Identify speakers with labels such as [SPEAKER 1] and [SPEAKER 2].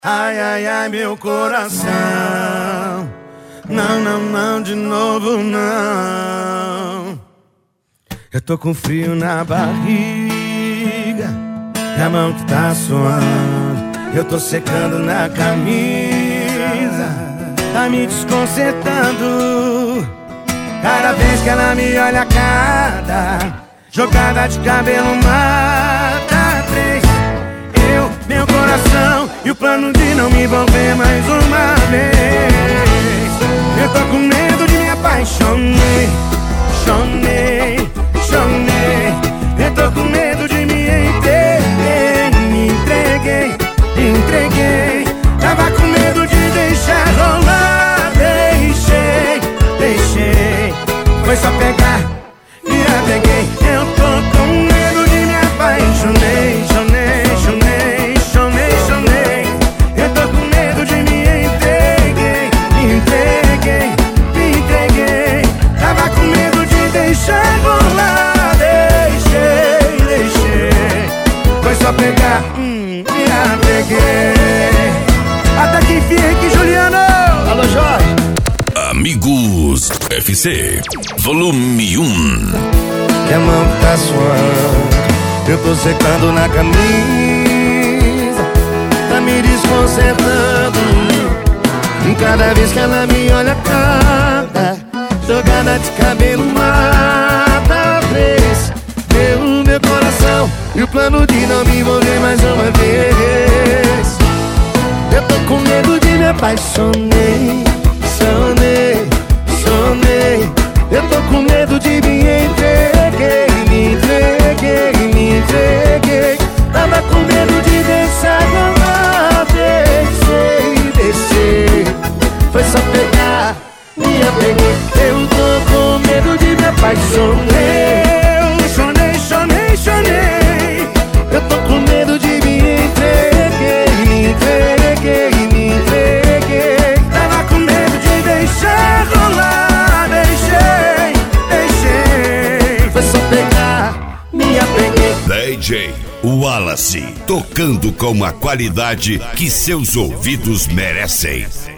[SPEAKER 1] Ai, ai, ai, meu coração. Não, não, não, de novo não. Eu tô com frio na barriga e a mão que tá suando. Eu tô secando na camisa, tá me desconcertando. Cada vez que ela me olha, cada jogada de cabelo mata três. Eu, meu coração e o plano de não me envolver mais uma vez. Eu tô com medo de me apaixonei, chonei. Eu tô com medo de me entreguei. Tava com medo de deixar rolar, deixei. Foi só pegar, me apeguei. Eu tô com medo de me apaixonei, chonei. Eu tô com medo de me entreguei. Tava com medo de deixar rolar, deixei. Foi só pegar, me apeguei. Até que enfim, Henrique Juliano.
[SPEAKER 2] Alô, Jorge.
[SPEAKER 3] Amigos FC Volume 1.
[SPEAKER 1] Minha mão tá suando, eu tô secando na camisa, tá me desconcertando. Cada vez que ela me olha, cada jogada de cabelo mata três. Meu coração e o plano de não me envolver mais uma vez. Eu tô com medo de me apaixonei, chonei. Eu tô com medo de me entreguei. Tava com medo de deixar rolar, deixei. Foi só pegar, me apeguei. Eu tô com medo de me apaixonei, chonei. Eu tô com medo de me entreguei. Tava com medo de deixar rolar, deixei. Foi só pegar, me apeguei.
[SPEAKER 3] DJ Wallace, tocando com a qualidade que seus ouvidos merecem.